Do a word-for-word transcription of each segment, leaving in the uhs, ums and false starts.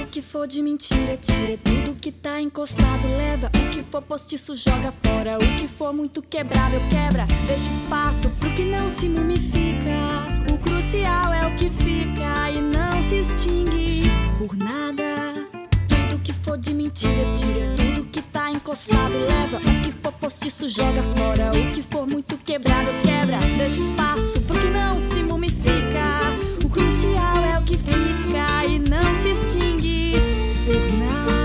que for de mentira, tira. Tudo que tá encostado, leva. O que for postiço, joga fora. O que for muito quebrável, quebra. Deixa espaço pro que não se mumifica. O crucial é o que fica e não se extingue por nada. Tudo que for de mentira, tira. Tudo que tá encostado, leva. O que for postiço, joga fora. O que for muito quebrável, quebra. Deixa espaço pro que não se mumifica. O crucial é o que fica e não se extingue por nada.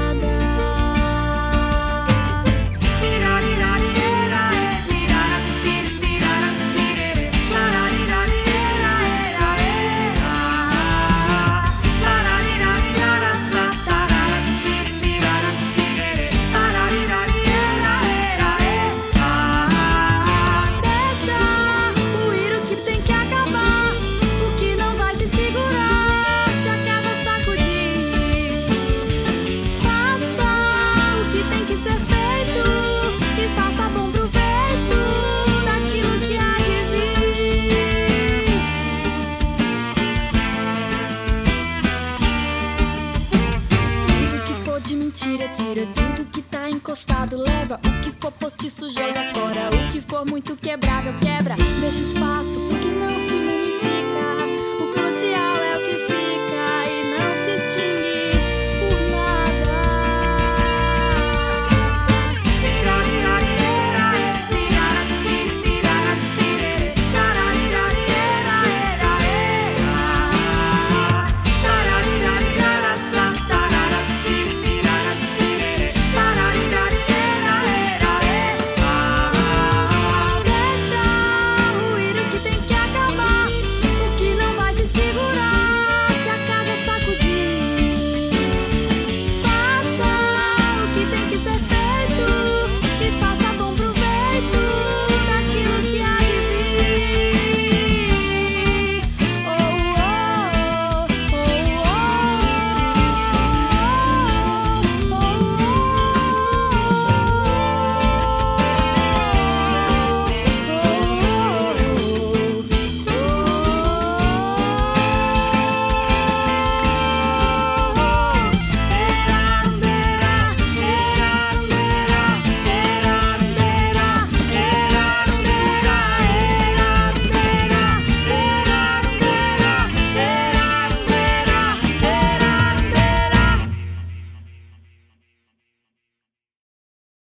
Tira, tira tudo que tá encostado, leva. O que for postiço, joga fora. O que for muito quebrável, quebra. Deixa espaço pro que não se mumifica.